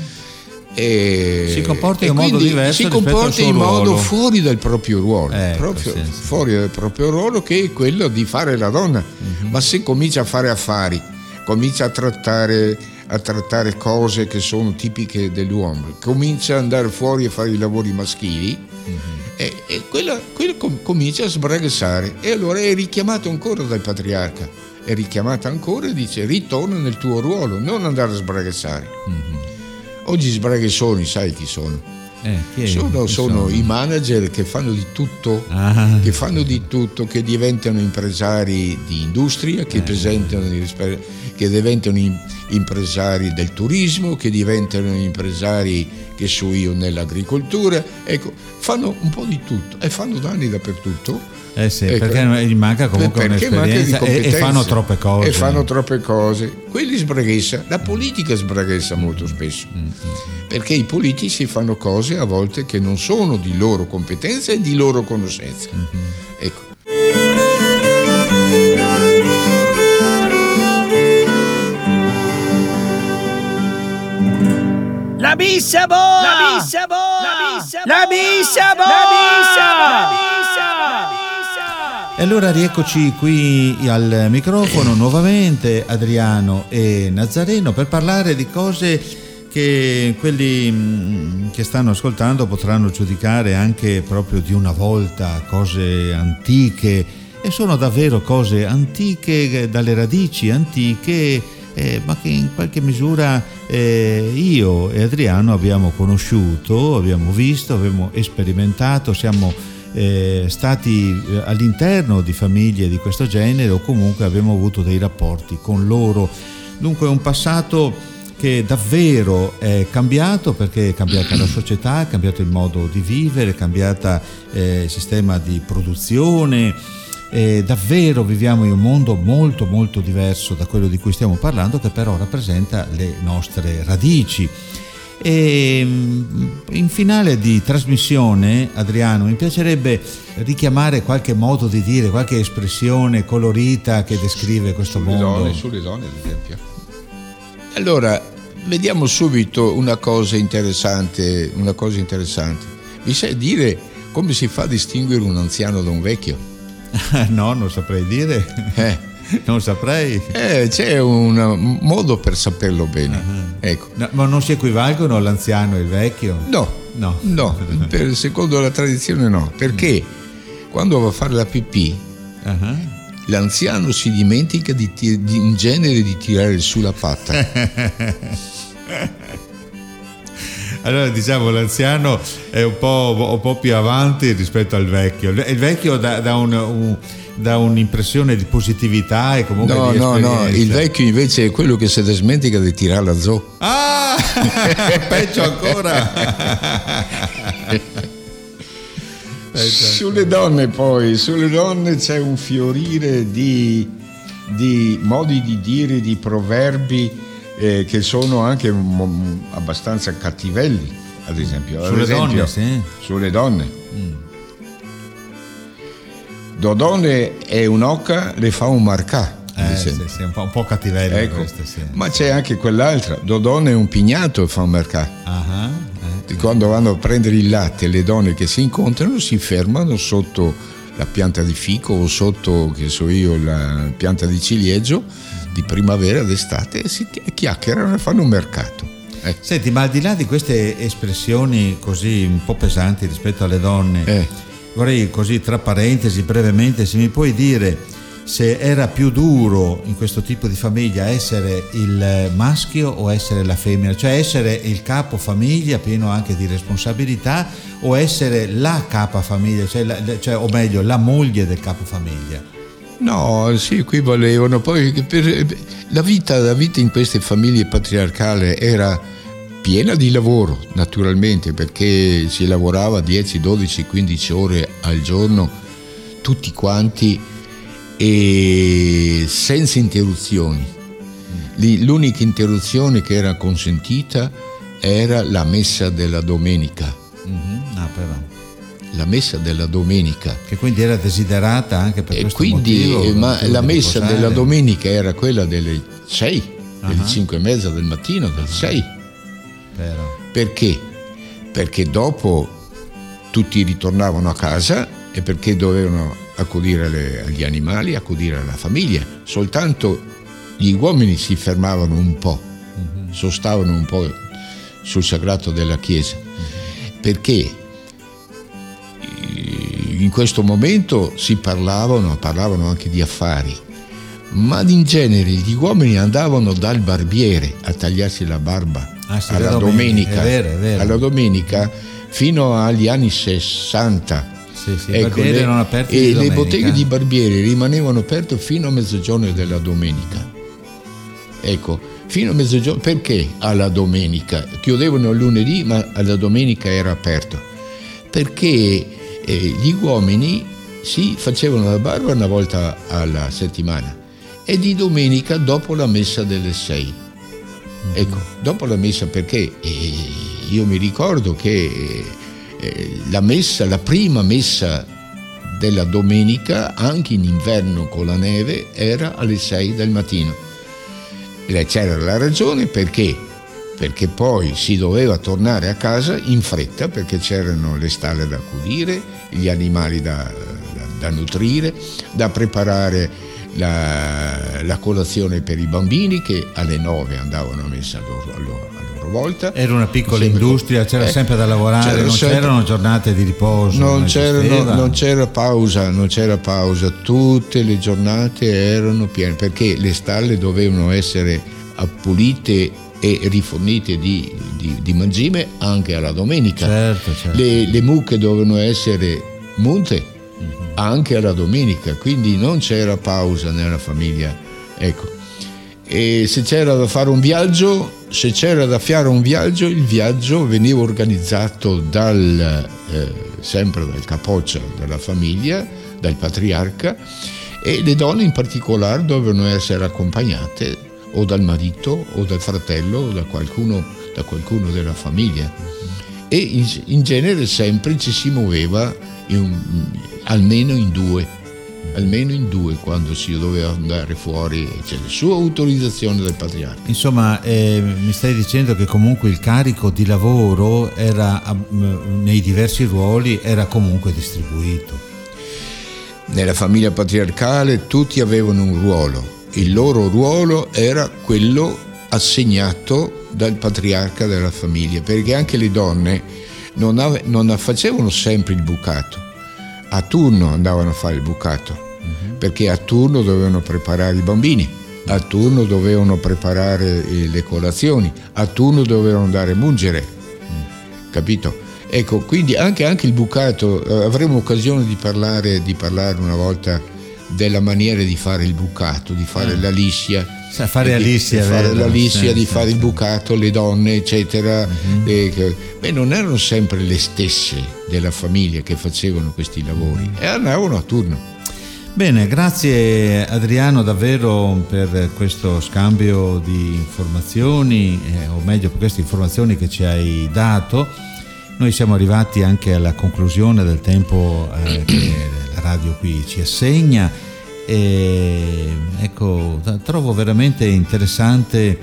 E, Si comporta e in modo quindi diverso si rispetto al comporta suo in modo ruolo. fuori dal proprio ruolo, Ecco, proprio sì, sì. fuori dal proprio ruolo, che è quello di fare la donna. Ma se comincia a fare affari, comincia a trattare, a trattare cose che sono tipiche dell'uomo, comincia ad andare fuori a fare i lavori maschili, e, e quella, quella com- comincia a sbraghessare, e allora è richiamato ancora dal patriarca, è richiamata ancora e dice: ritorna nel tuo ruolo, non andare a sbraghessare. Oggi sbraghessoni sai chi sono? Eh, chi è? Sono, Chi sono i manager che fanno di tutto, Ah. che fanno di tutto, che diventano impresari di industria, che, presentano, che diventano im- impresari del turismo, che diventano impresari, che so io, nell'agricoltura. Ecco, fanno un po' di tutto e fanno danni dappertutto. Eh sì, Ecco, perché gli manca comunque perché manca di un'esperienza e, e competenze. fanno troppe cose. E fanno troppe cose. Quelli sbraghessa. La politica sbraghessa molto spesso. Perché i politici fanno cose a volte che non sono di loro competenza e di loro conoscenza. Ecco. La bissa boa! La bissa boa! La bissa boa! La bissa boa! La bissa boa! E allora rieccoci qui al microfono nuovamente, Adriano e Nazareno, per parlare di cose che quelli mm, che stanno ascoltando potranno giudicare anche proprio di una volta, cose antiche, e sono davvero cose antiche, dalle radici antiche, eh, ma che in qualche misura eh, io e Adriano abbiamo conosciuto, abbiamo visto, abbiamo sperimentato, siamo eh, stati eh, all'interno di famiglie di questo genere, o comunque abbiamo avuto dei rapporti con loro. Dunque è un passato che davvero è cambiato, perché è cambiata la società, è cambiato il modo di vivere, è cambiata eh, il sistema di produzione. E davvero viviamo in un mondo molto molto diverso da quello di cui stiamo parlando, che però rappresenta le nostre radici. E in finale di trasmissione, Adriano, mi piacerebbe richiamare qualche modo di dire, qualche espressione colorita che descrive questo Sulle mondo. donne, sulle donne, ad esempio. Allora, vediamo subito una cosa interessante, una cosa interessante. Vi sai dire come si fa a distinguere un anziano da un vecchio? No, non saprei dire. Eh, Non saprei. eh, c'è un modo per saperlo bene. Ecco. No, ma non si equivalgono l'anziano e il vecchio? No, No. no, per, secondo la tradizione no, perché quando va a fare la pipì, Ah. l'anziano si dimentica di, ti- di- in genere di tirare su la patta. Allora diciamo l'anziano è un po', un po' più avanti rispetto al vecchio. Il vecchio dà, dà, un, un, dà un'impressione di positività e comunque No, di no, esperienza. no, il vecchio invece è quello che si dimentica di tirare la zoo. Ah! Peggio ancora! Sulle donne poi, sulle donne c'è un fiorire di, di modi di dire, di proverbi eh, che sono anche m- abbastanza cattivelli, ad esempio. Sulle ad esempio, donne, sì. Sulle donne. Mm. Dodone è un'oca, le fa un marcà. Eh, sì, sì, un po', un po' cattivello, ecco. Questa, sì. Ma c'è anche quell'altra, Dodone è un pignato e fa un mercato. Uh-huh, eh, Quando vanno a prendere il latte, le donne che si incontrano si fermano sotto la pianta di fico o sotto, che so io, la pianta di ciliegio di primavera d'estate e si chiacchierano e fanno un mercato. Eh. Senti, ma al di là di queste espressioni così un po' pesanti rispetto alle donne, eh. vorrei così tra parentesi brevemente se mi puoi dire se era più duro in questo tipo di famiglia essere il maschio o essere la femmina, cioè essere il capo famiglia pieno anche di responsabilità o essere la capa famiglia, cioè, la, cioè o meglio la moglie del capo famiglia. No, sì, qui volevano poi per, la vita, la vita in queste famiglie patriarcali era piena di lavoro, naturalmente, perché si lavorava dieci, dodici, quindici ore al giorno tutti quanti e senza interruzioni. L'unica interruzione che era consentita era la messa della domenica. Mm-hmm. Ah, però. La messa della domenica. Che quindi era desiderata anche per e questo quindi, motivo. Eh, ma motivo la messa riposare. della domenica era quella delle sei, uh-huh. delle cinque e mezza del mattino, del sei. Però. Perché? Perché dopo tutti ritornavano a casa e perché dovevano accudire le, agli animali, accudire alla famiglia. Soltanto gli uomini si fermavano un po', uh-huh. sostavano un po' sul sagrato della chiesa, uh-huh. perché in questo momento si parlavano, parlavano anche di affari, ma in genere gli uomini andavano dal barbiere a tagliarsi la barba ah, sì, alla domenica, domenica, è vero, è vero. alla domenica fino agli anni sessanta. Sì, sì, ecco, le, erano aperti e di le botteghe di barbieri rimanevano aperte fino a mezzogiorno della domenica. Ecco, fino a mezzogiorno, perché alla domenica? Chiudevano il lunedì, ma alla domenica era aperto. Perché eh, gli uomini si facevano la barba una volta alla settimana e di domenica dopo la messa delle sei. Ecco, dopo la messa, perché eh, io mi ricordo che eh, la messa, la prima messa della domenica, anche in inverno con la neve, era alle sei del mattino. E c'era la ragione perché? Perché poi si doveva tornare a casa in fretta, perché c'erano le stalle da accudire, gli animali da, da, da nutrire, da preparare la, la colazione per i bambini che alle nove andavano a messa a loro, a loro, a loro volta. Era una piccola sempre, industria, c'era eh, sempre da lavorare, c'era non sempre, c'erano giornate di riposo. Non, non, c'erano, non c'era pausa, non c'era pausa, tutte le giornate erano piene, perché le stalle dovevano essere appulite e rifornite di, di, di mangime anche alla domenica. Certo, certo. Le, le mucche dovevano essere munte anche alla domenica, quindi non c'era pausa nella famiglia, ecco. E se c'era da fare un viaggio, se c'era da fare un viaggio, il viaggio veniva organizzato dal eh, sempre dal capoccia della famiglia, dal patriarca, e le donne in particolare dovevano essere accompagnate o dal marito o dal fratello o da qualcuno, da qualcuno della famiglia, e in, in genere sempre ci si muoveva in, almeno in due, almeno in due quando si doveva andare fuori, c'è la sua autorizzazione del patriarca. Insomma, eh, mi stai dicendo che comunque il carico di lavoro era nei diversi ruoli era comunque distribuito. Nella famiglia patriarcale tutti avevano un ruolo. Il loro ruolo era quello assegnato dal patriarca della famiglia, perché anche le donne non, ave, non facevano sempre il bucato, a turno andavano a fare il bucato, uh-huh. perché a turno dovevano preparare i bambini, a turno dovevano preparare le colazioni, a turno dovevano andare a mungere, uh-huh. capito? Ecco, quindi anche, anche il bucato, eh, avremo occasione di parlare, di parlare una volta della maniera di fare il bucato, di fare mm. la liscia, Sa fare di, liscia, di fare vero, la liscia, sì, di sì, fare sì. il bucato, le donne, eccetera. Mm-hmm. E, beh, non erano sempre le stesse della famiglia che facevano questi lavori, mm. e andavano a turno. Bene, grazie Adriano davvero per questo scambio di informazioni, eh, o meglio per queste informazioni che ci hai dato. Noi siamo arrivati anche alla conclusione del tempo eh, che la radio qui ci assegna e ecco, trovo veramente interessante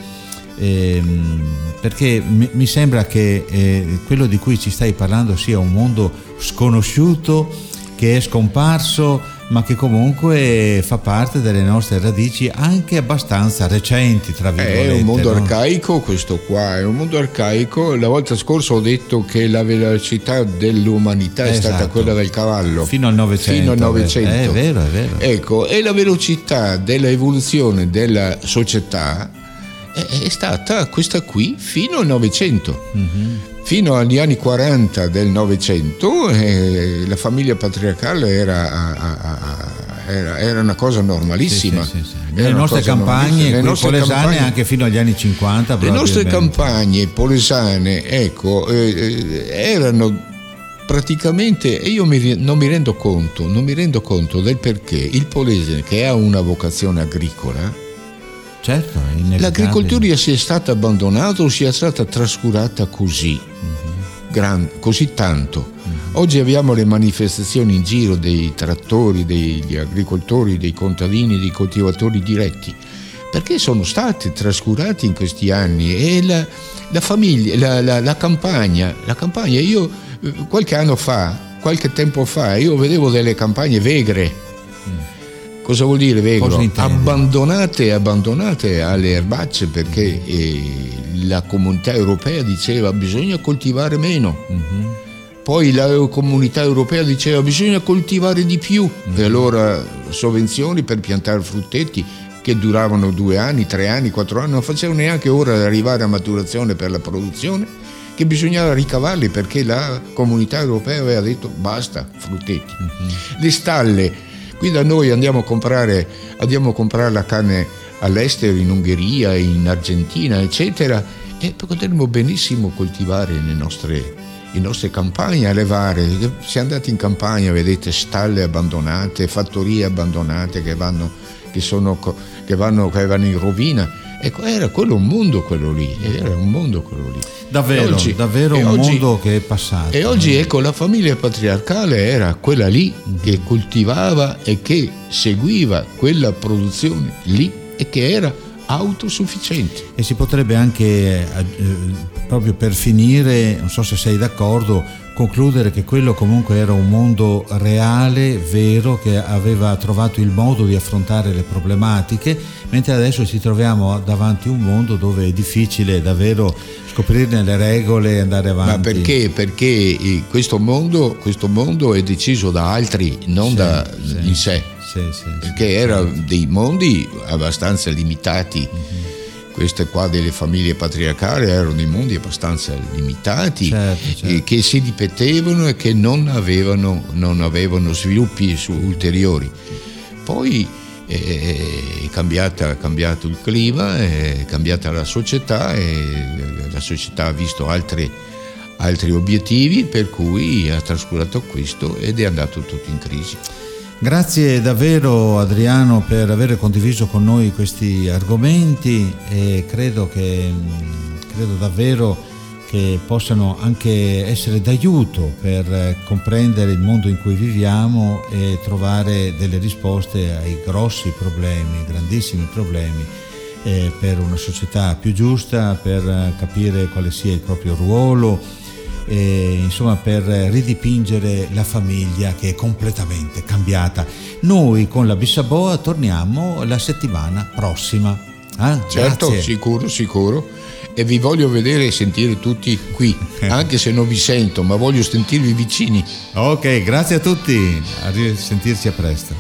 ehm, perché mi, mi sembra che eh, quello di cui ci stai parlando sia un mondo sconosciuto, che è scomparso, ma che comunque fa parte delle nostre radici anche abbastanza recenti, tra virgolette. È un mondo no? arcaico questo qua, è un mondo arcaico. La volta scorsa ho detto che la velocità dell'umanità Esatto. è stata quella del cavallo. Fino al Novecento. Fino al Novecento. È vero, è vero. Ecco, e la velocità dell'evoluzione della società è, è stata questa qui fino al Novecento. Mm-hmm. Fino agli anni quaranta del Novecento eh, la famiglia patriarcale era, a, a, a, era, era una cosa normalissima. Sì, sì, sì, sì. Le nostre campagne, le nostre polesane campagne, anche fino agli anni cinquanta. Le nostre campagne polesane, ecco, eh, erano praticamente, e io mi, non mi rendo conto, non mi rendo conto del perché il polese, che ha una vocazione agricola, certo, l'agricoltura sia stata abbandonata o sia stata trascurata così, uh-huh. gran, così tanto. Uh-huh. Oggi abbiamo le manifestazioni in giro dei trattori, degli agricoltori, dei contadini, dei coltivatori diretti, perché sono stati trascurati in questi anni. E la, la famiglia, la, la, la campagna, la campagna, io qualche anno fa, qualche tempo fa, io vedevo delle campagne vegre. Cosa vuol dire vegro? Abbandonate, abbandonate alle erbacce, perché eh, la comunità europea diceva bisogna coltivare meno. Mm-hmm. Poi la comunità europea diceva bisogna coltivare di più. Mm-hmm. E allora sovvenzioni per piantare frutteti che duravano due anni, tre anni, quattro anni, non facevano neanche ora di arrivare a maturazione per la produzione, che bisognava ricavarli perché la comunità europea aveva detto basta frutteti. Mm-hmm. Le stalle. Qui da noi andiamo a comprare, andiamo a comprare la carne all'estero, in Ungheria, in Argentina, eccetera, e potremmo benissimo coltivare le nostre, le nostre campagne, allevare. Se andate in campagna vedete stalle abbandonate, fattorie abbandonate che vanno, che sono, che vanno, che vanno in rovina. Ecco, era quello un mondo quello lì, era un mondo quello lì. Davvero, oggi, davvero un oggi, mondo che è passato. E oggi ecco, la famiglia patriarcale era quella lì, mm-hmm. che coltivava e che seguiva quella produzione lì e che era autosufficiente. E si potrebbe anche, eh, proprio per finire, non so se sei d'accordo, concludere che quello comunque era un mondo reale, vero, che aveva trovato il modo di affrontare le problematiche, mentre adesso ci troviamo davanti a un mondo dove è difficile davvero scoprirne le regole e andare avanti. Ma perché? Perché questo mondo, questo mondo è deciso da altri, non sì, da sì. in sé. Sì, sì, perché sì, erano sì. dei mondi abbastanza limitati. Mm-hmm. Queste qua delle famiglie patriarcali erano dei mondi abbastanza limitati, certo, certo. E che si ripetevano e che non avevano, non avevano sviluppi su ulteriori. Poi è cambiata, è cambiato il clima, è cambiata la società e la società ha visto altri, altri obiettivi, per cui ha trascurato questo ed è andato tutto in crisi. Grazie davvero Adriano per aver condiviso con noi questi argomenti e credo che credo davvero che possano anche essere d'aiuto per comprendere il mondo in cui viviamo e trovare delle risposte ai grossi problemi, grandissimi problemi, eh, per una società più giusta, per capire quale sia il proprio ruolo. E, insomma, per ridipingere la famiglia che è completamente cambiata. Noi con la Bissaboa torniamo la settimana prossima. Eh? Certo, Grazie. sicuro, sicuro. E vi voglio vedere e sentire tutti qui, anche se non vi sento, ma voglio sentirvi vicini. Ok, grazie a tutti. A risentirci a presto.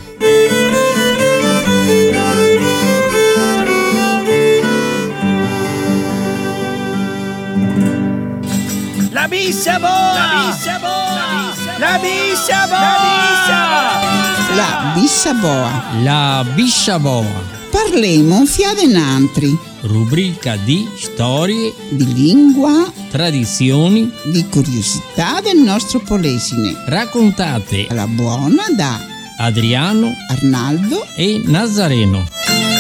La Bissaboa! La Bissaboa! La Bissaboa! La Bissaboa. La Bissaboa. Parlemo fiade n'antri. Rubrica di storie, di lingua, tradizioni, di curiosità del nostro polesine. raccontate Alla buona da Adriano Arnaldo e Nazareno.